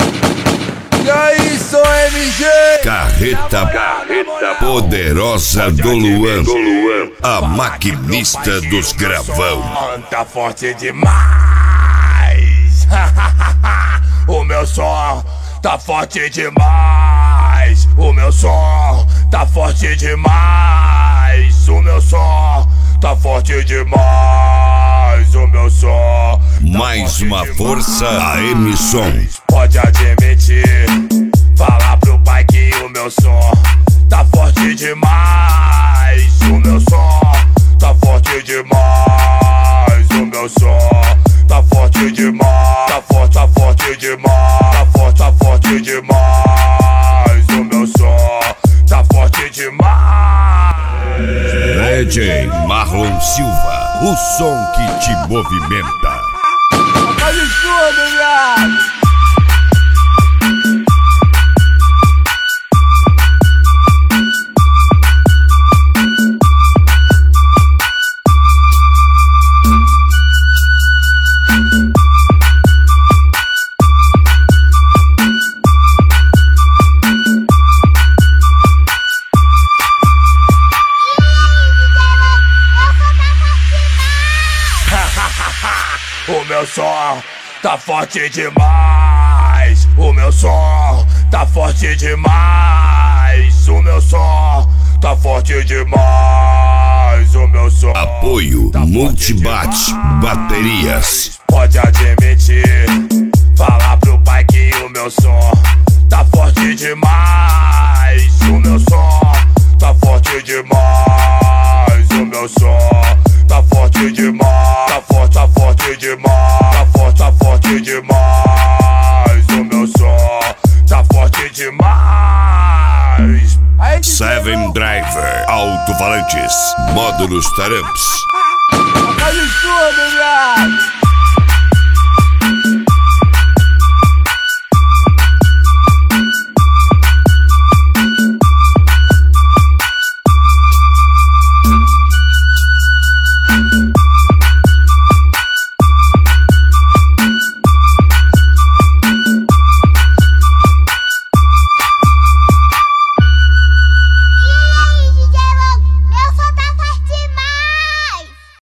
E aí, sou MG. Carreta poderosa do Luan, a maquinista dos gravão. Tá forte demais. O meu som tá forte demais. O meu som tá forte demais. O meu som tá forte demais. O meu som. Mais uma força, a M-Som. Pode admitir, falar pro pai que o meu som tá forte demais. O meu som tá forte demais. O meu som tá forte demais. Tá forte demais. Tá forte demais. O meu som tá forte demais. DJ Marlon Silva, o som que te movimenta. Faz tudo, viado. O meu som tá forte demais. O meu som tá forte demais. O meu som tá forte demais. O meu som. Apoio Multibate Baterias. Pode admitir, falar pro pai que o meu som tá forte demais. O meu som tá forte demais. O meu som tá forte demais. Tá forte demais. Tá forte demais. O meu som tá forte demais. Seven Driver, alto-falantes, módulos Taramps.